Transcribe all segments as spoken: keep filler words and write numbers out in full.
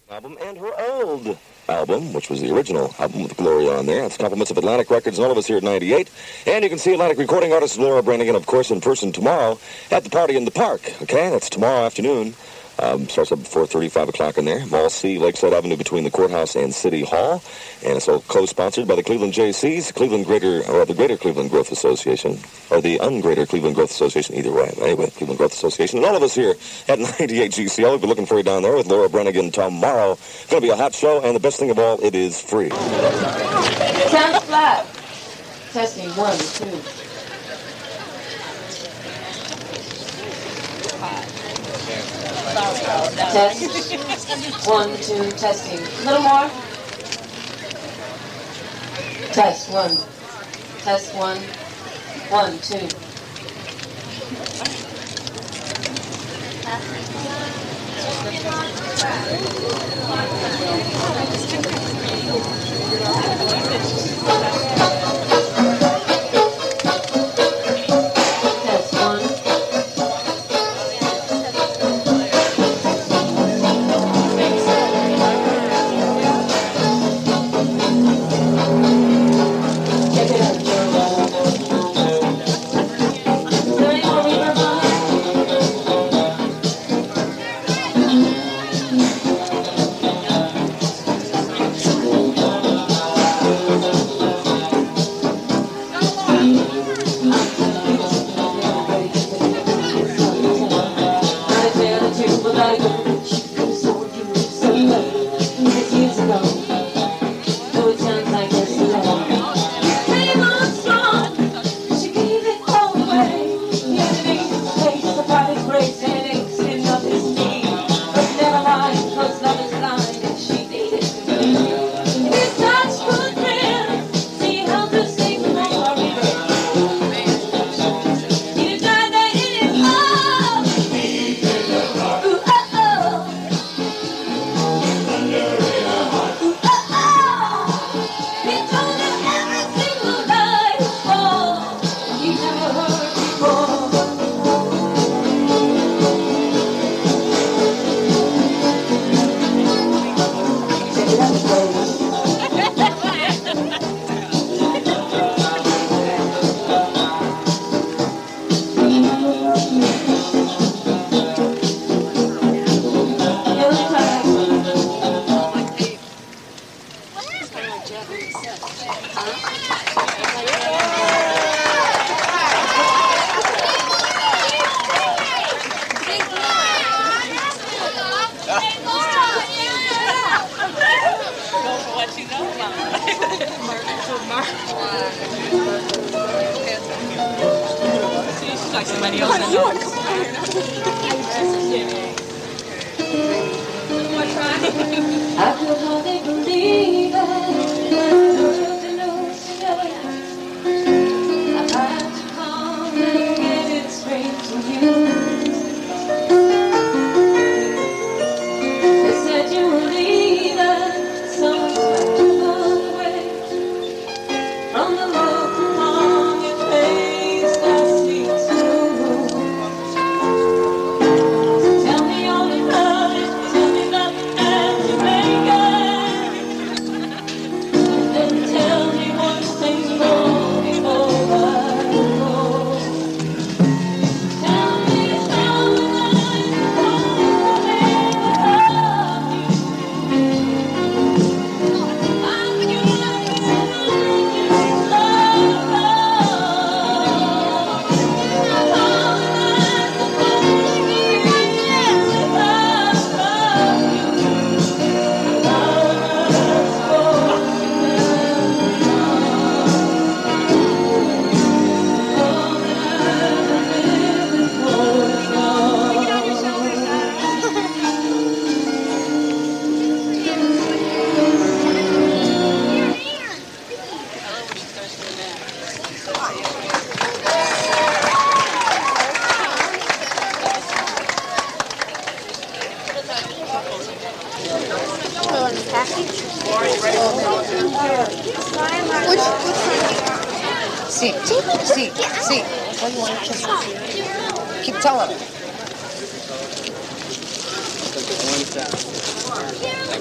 Album and her old album, which was the original album with Gloria on there. It's compliments of Atlantic Records and all of us here at ninety-eight. And you can see Atlantic recording artist Laura Branigan, of course, in person tomorrow at the Party in the Park. Okay, that's tomorrow afternoon. Um, starts up at four thirty, five o'clock in there. Mall C, Lakeside Avenue between the courthouse and City Hall. And it's all co-sponsored by the Cleveland J Cs, Cleveland Greater, or the Greater Cleveland Growth Association, or the Ungreater Cleveland Growth Association, either way. Anyway, Cleveland Growth Association. And all of us here at ninety-eight G C L, we'll be looking for you down there with Laura Branigan tomorrow. It's going to be a hot show, and the best thing of all, it is free. Sound flat. Testing, one, two. Test. One, two, testing. A little more. Test, one. Test, one. One, two. I could hardly believe it. I had to come and get it straight to you. They said you were leaving, so I looked away from the look upon your face that speaks true. So tell me all you love it, tell me nothing else you make it. Then tell me one thing more before I go. Tell me how I know I love you. I'm See, see, see. What do you want to kiss? Keep telling. One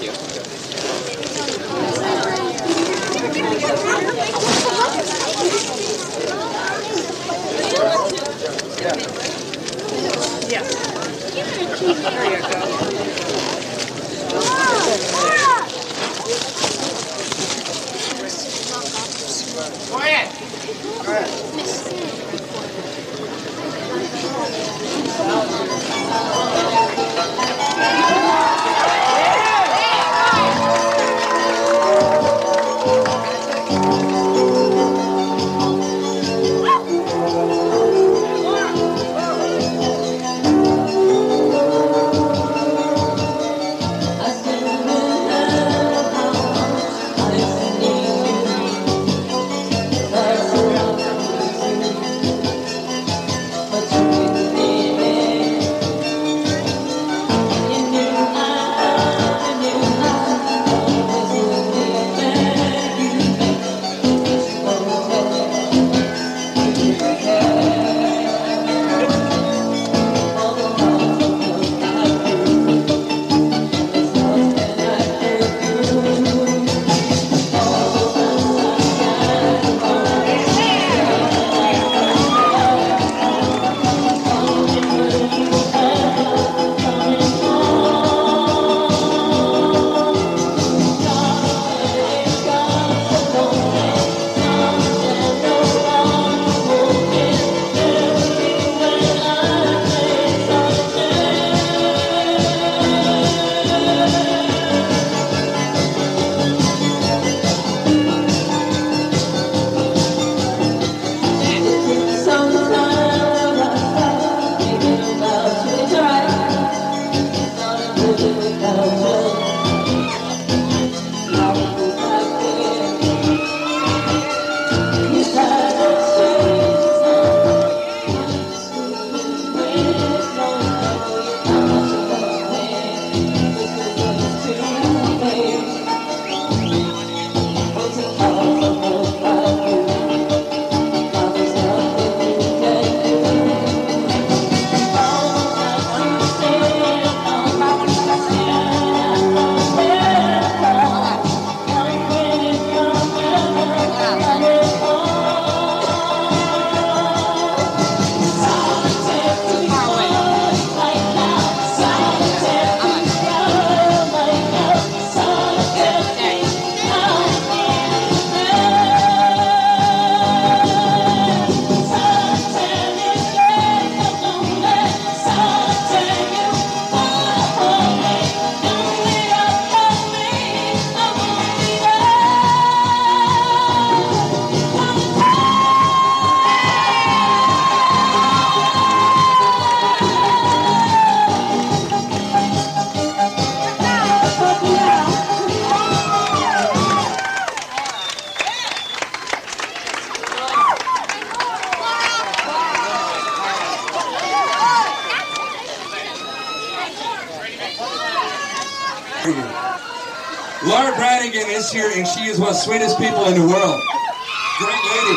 Laura Branigan is here, and she is one of the sweetest people in the world. Great lady.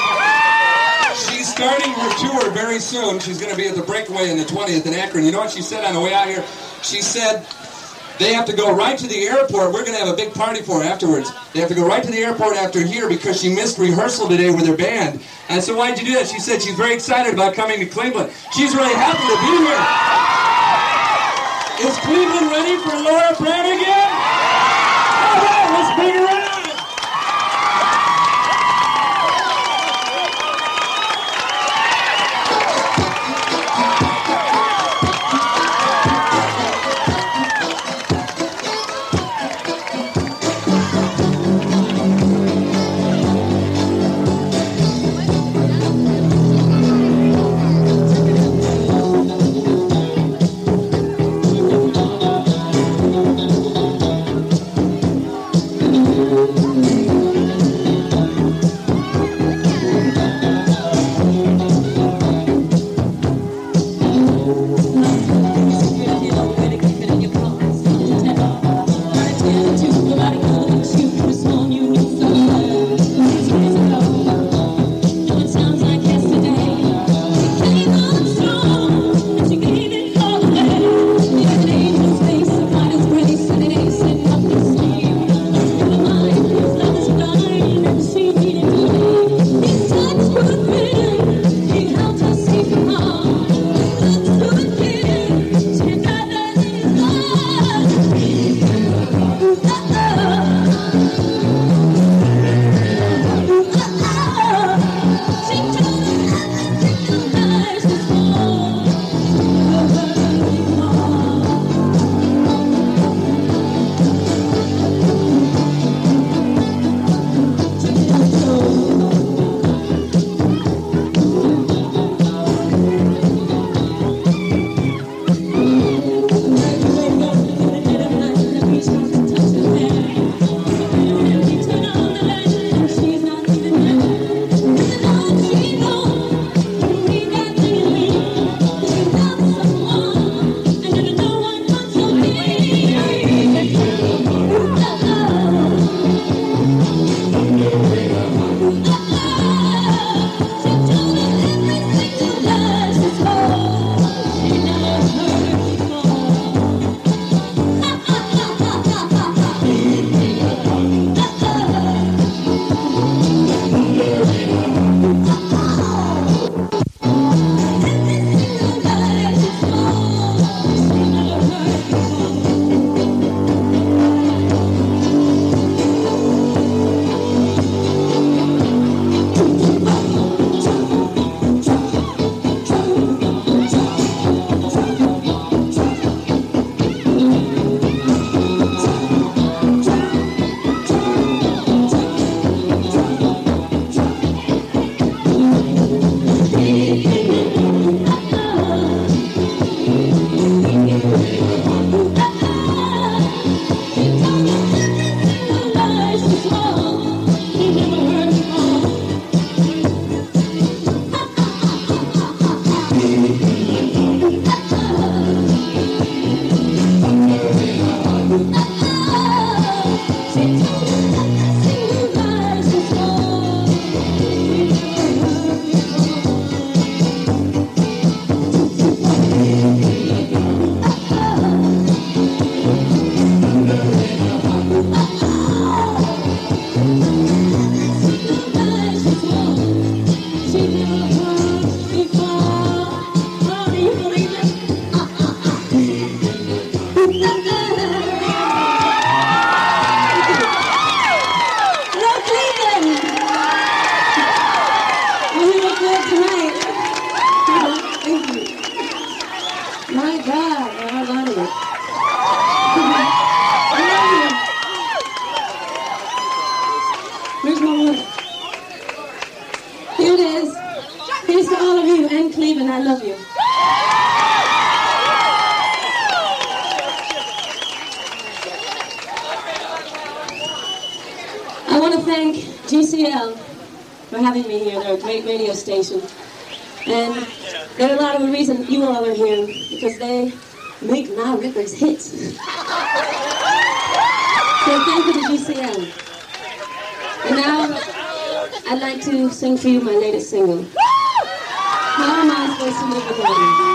She's starting her tour very soon. She's going to be at the Breakaway on the twentieth in Akron. You know what she said on the way out here? She said they have to go right to the airport. We're going to have a big party for her afterwards. They have to go right to the airport after here because she missed rehearsal today with her band. And so why'd you do that? She said she's very excited about coming to Cleveland. She's really happy to be here. Is Cleveland ready for Laura Branigan? All right, let's bring her in. to thank G C L for having me here. They're a great radio station. And they're a lot of the reason you all are here, because they make my records hits. So thank you to G C L. And now, I'd like to sing for you my latest single. How am I supposed to live without you?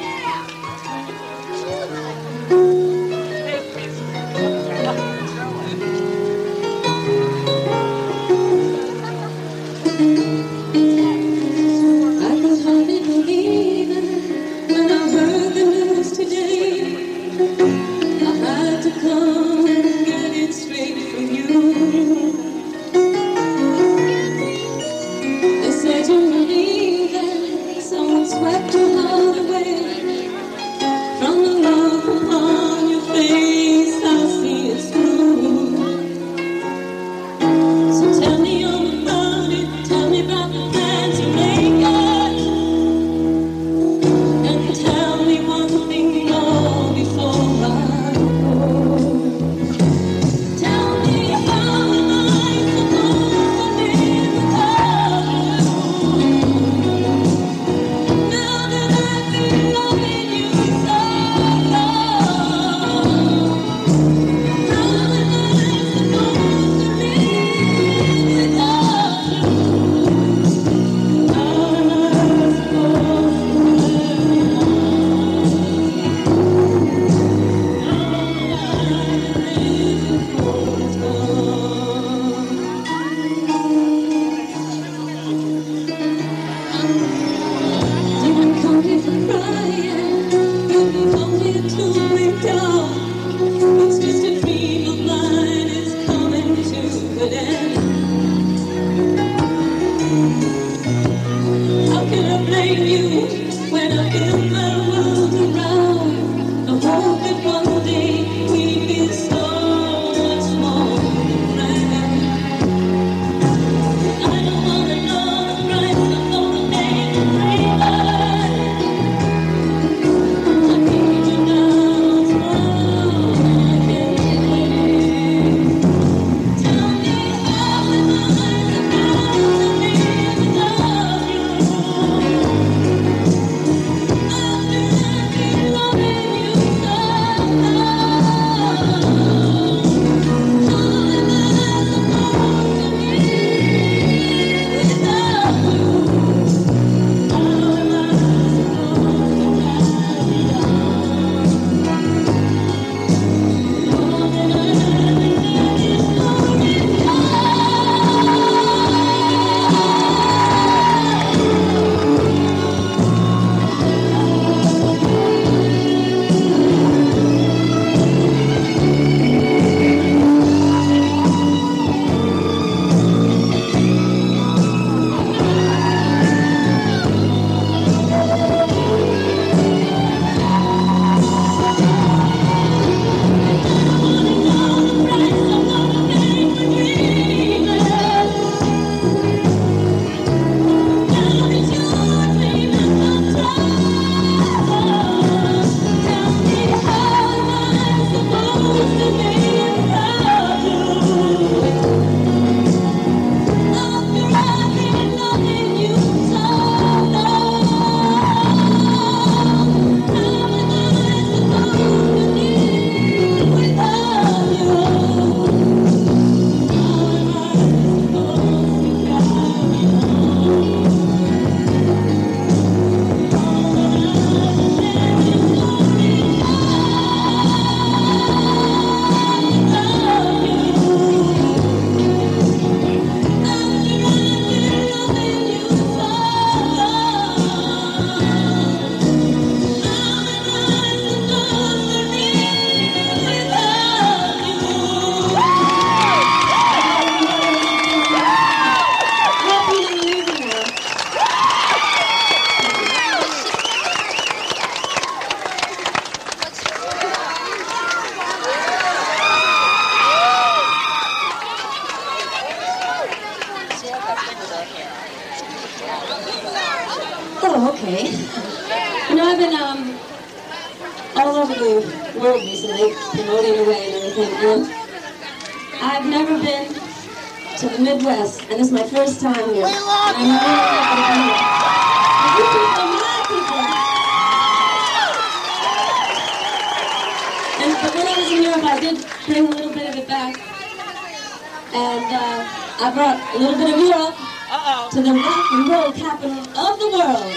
Oh, okay. You know, I've been um, all over the world recently, promoting away and everything, and I've never been to the Midwest, and it's my first time here. We love and I'm really happy to be here. And you people, my people. And but when I was in Europe, I did bring a little bit of it back, and uh, I brought a little bit of Europe Uh-oh. to the rock and roll capital of the world.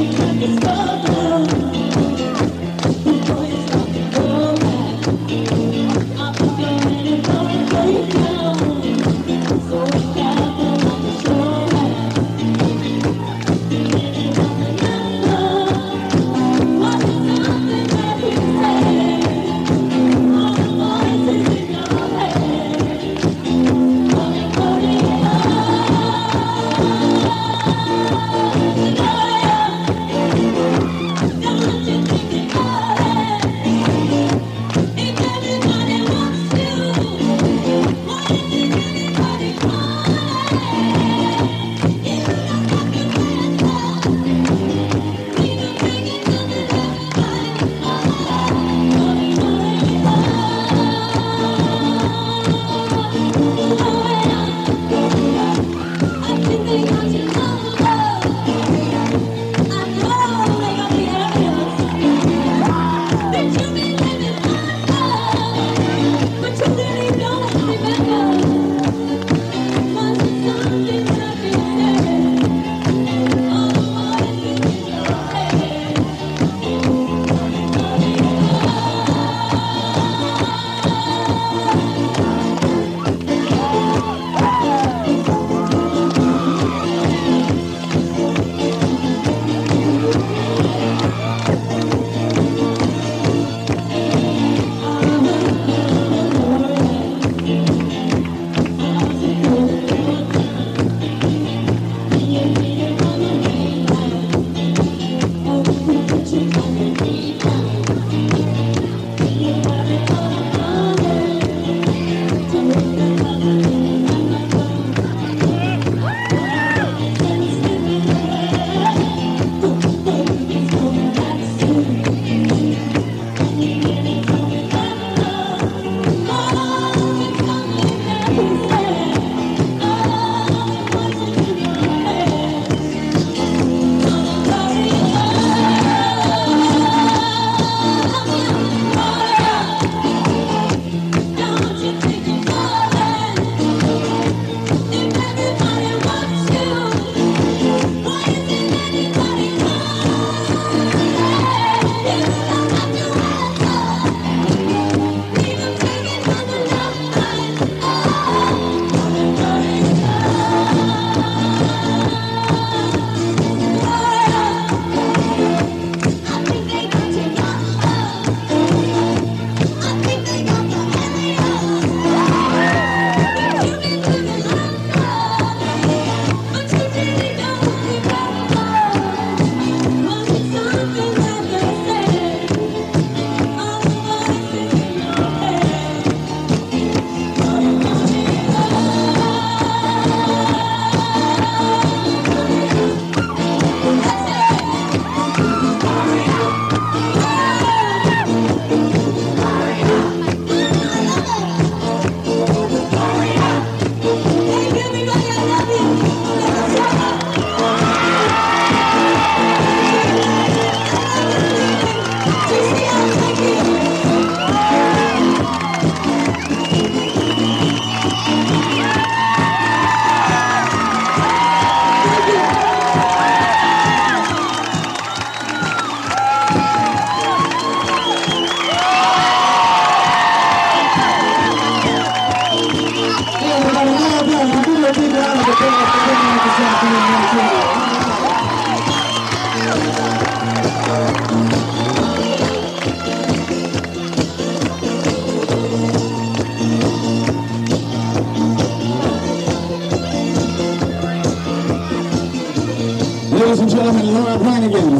Ladies and gentlemen, Laura Branigan.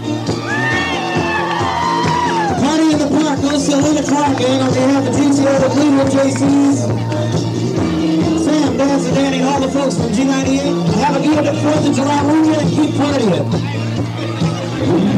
Party in the Park goes to Lena Clark, and on behalf of T C O, the Cleveland J Cs, Sam, Dance, and Danny, all the folks from G ninety-eight. Have a good fourth of July weekend and keep partying.